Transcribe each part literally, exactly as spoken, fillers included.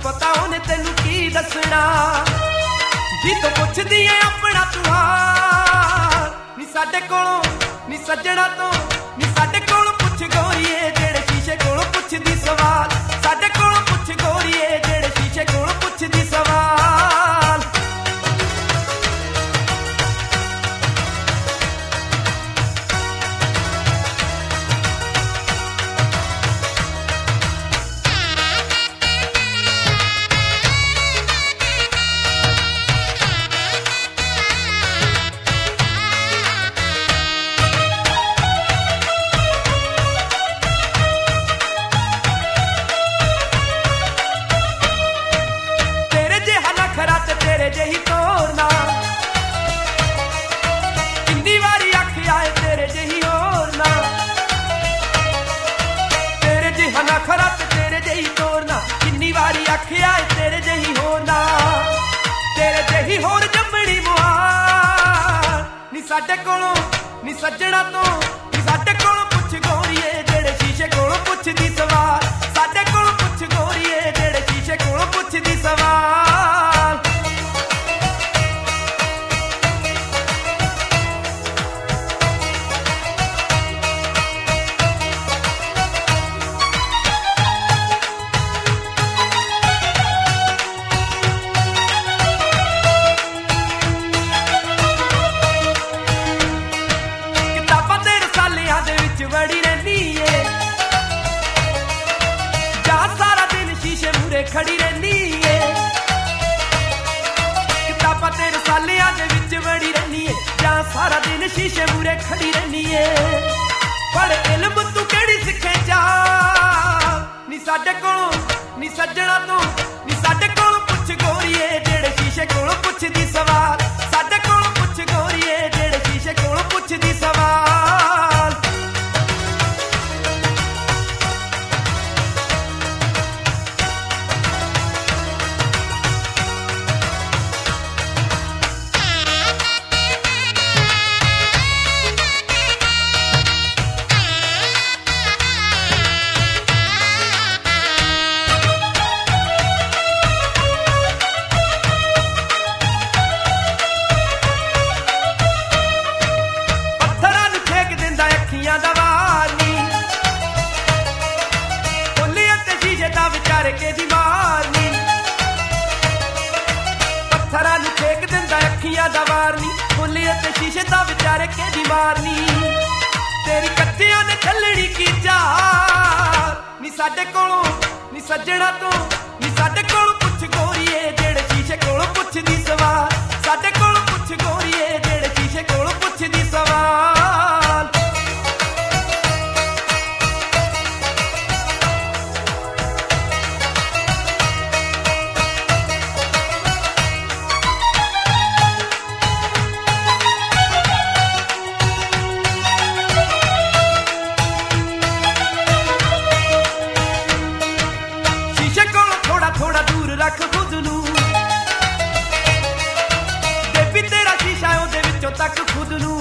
पता उन्हें तेनू की दसना जी तो पुछदी है अपना तू हाल नी साडे कोलों नी सज्जणा तो नी साडे कोलों पुछ गोरीए जेड़े शीशे कोलों पुछदी सवाल साडे कोलों पुछ गोरीए जेड़े शीशे कोलों पुछदी सवाल तेरे जही तोरना किन्नी वारी आखी आए तेरे जही होरना तेरे जिहा ना खरा ते तेरे जही तोरना किन्नी वारी आखी आए तेरे जही होरना तेरे जही होर जम्मड़ी मुहार नी साडे कोलों नी सज्जणा तो नी साडे कोलों पुछ गोरीए जेड़े शीशे कोलों पुछदी सवाल साडे कोलों पुछ गोरीए जेड़े शीशे कोलों पुछदी सवाल बड़ी रहनी है जा सारा दिन शीशे मूरे खड़ी रहनी है किताबां ते रसालियां दे विच बड़ी रहनी है जा सारा दिन शीशे मूरे खड़ी रहनी है पर इल्म तू केड़ी सिखे जा नी साडे कोलों नी सज्जणा तो नी साडे कोलों पुछ गोरीए जेड़े शीशे कोलों पुछदी सवाल साडे कोलों पुछ गोरीए जेड़े शीशे कोलों पुछदी सवाल के दी मारनी पत्थरां नूं फेक दिंदा अखियां दा वारनी बोलिए ते शीशे दा विचारे के दी मारनी तेरी कच्चियां ने छलड़ी की चार नी साडे कोलों नी सज्जणा तो नी साडे कोलों पुछ गोरीए जेड़े शीशे कोलों पुछदी सवाल साडे कोलों पुछ गोरीए जेड़े शीशे कोलों पुछदी सवाल थोड़ा दूर रख खुद नूं बेबी तेरा शीशा ओदे विचों तक खुद नूं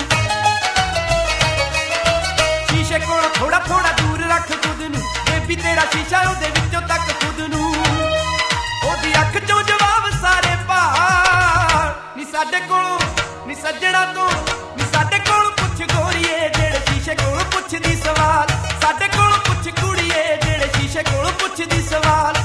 शीशे कोल थोड़ा थोड़ा दूर रख खुद नूं बेबी तेरा शीशा ओदे विचों तक खुद नूं ओदी अख चों जवाब सारे भाल नी साडे कोलों नी सज्जणा तो नी साडे कोलों पुछ गोरीए जेड़े शीशे कोलों पुछदी सवाल साडे कोलों पुछ कुड़ीए जेड़े शीशे कोलों पुछदी सवाल